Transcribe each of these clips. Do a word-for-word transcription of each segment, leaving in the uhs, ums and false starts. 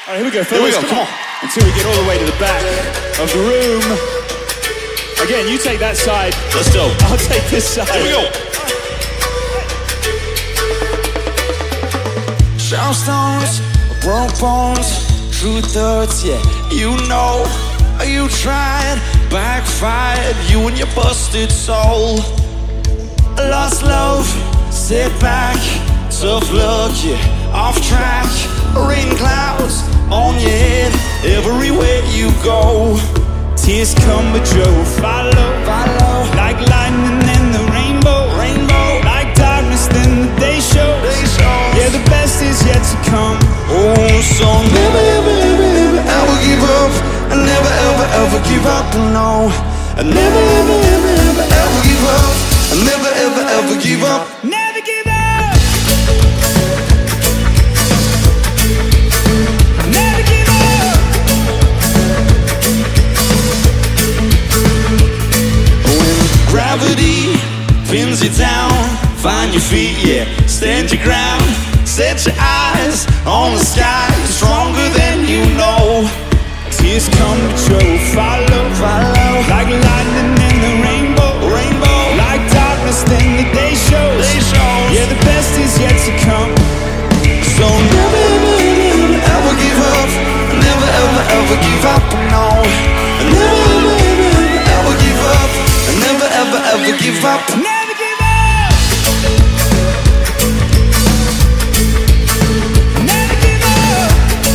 All right, here we go, Here we fellas. go, come on. Until we get all the way to the back of the room. Again, you take that side. Let's go. I'll take this side. Here we go. Sharp stones, broke bones, true thoughts, yeah, you know. You tried, backfired, you and your busted soul. Lost love, sit back, tough luck, yeah, off track. Rain clouds on your head, everywhere you go. Tears come but Joe follow, Follow, like lightning in the rainbow, rainbow, like darkness then the day shows. they show. Yeah, the best is yet to come. Oh, so never, ever, ever, ever, ever give up. I never, ever, ever give up, no. I never, ever, ever, ever, ever give up. I never, ever, ever give up. Never give up. Never give up. When gravity pins you down, find your feet, yeah, stand your ground. Set your eyes on the sky, stronger than you know. Tears come but Joe follow, Follow, like lightning in the rainbow, rainbow, like darkness then the day shows. they show. Yeah, the best is yet to come. So never, ever, ever, ever give up. Never, ever, ever give up, no. Never, ever, ever, ever, ever give up. Never, ever, ever give up. Never give up. Never give up.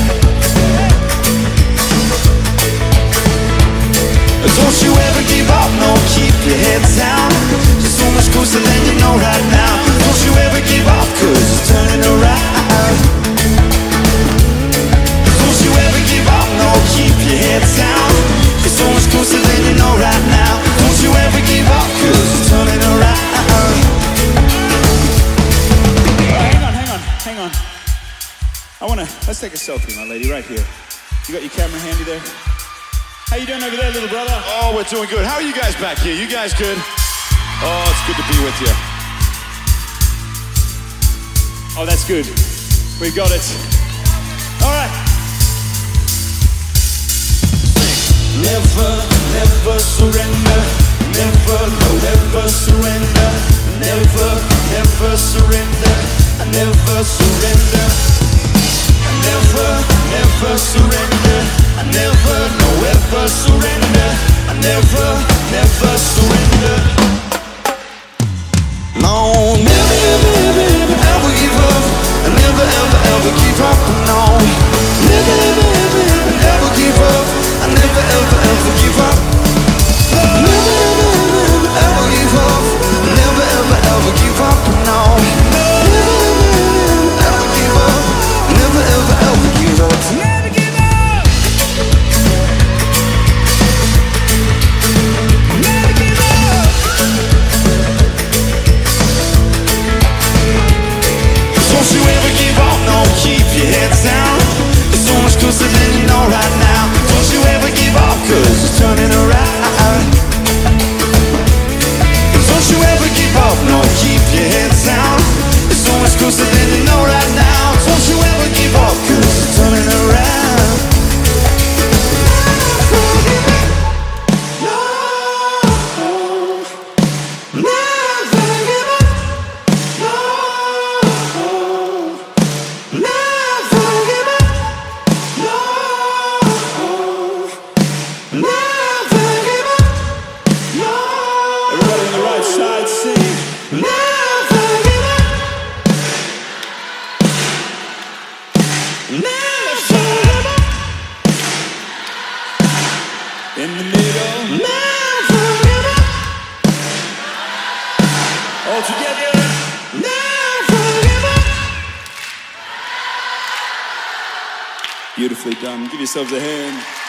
Don't you ever give up, no, keep your head down. You're so much closer than you know right now. Don't you ever give up, cause it's turning around. Don't you ever give up, no, keep your head down. You're so much closer than you know right now. Don't you ever give up, cause it's turning around. Hang on, hang on, hang on. I wanna, let's take a selfie, my lady, right here. You got your camera handy there? How you doing over there, little brother? Oh, we're doing good. How are you guys back here? You guys good? Oh, it's good to be with you. Oh, that's good. We got it. All right. Never, never surrender. Never, no, never surrender. Never, never surrender. Never surrender. Never, never surrender. I never, no, ever surrender. I never, never surrender. No, never, ever, ever, ever, ever give up. I never, ever, ever give up, no. Never, ever, ever, ever, ever give up. I never, ever, ever give up. Never, ever, ever, ever, ever give up. Never, ever, ever give up, no. Never, ever, ever, ever give up. Never, ever, ever give up. Never give up. Never give up. Don't you ever give up, no, keep your head down. It's so much closer than you know right now. Don't you ever give up, cause it's turning around. Don't you ever give up, no, keep your head down. It's so much closer than you know right now. Don't you ever give up, cause it's turning around. No, never give up. No, never give up. No, never give up. No, Everybody on the right side, sing. never give up. Never give up. In the middle. Never give up. All together. Never give up. Beautifully done. Give yourselves a hand.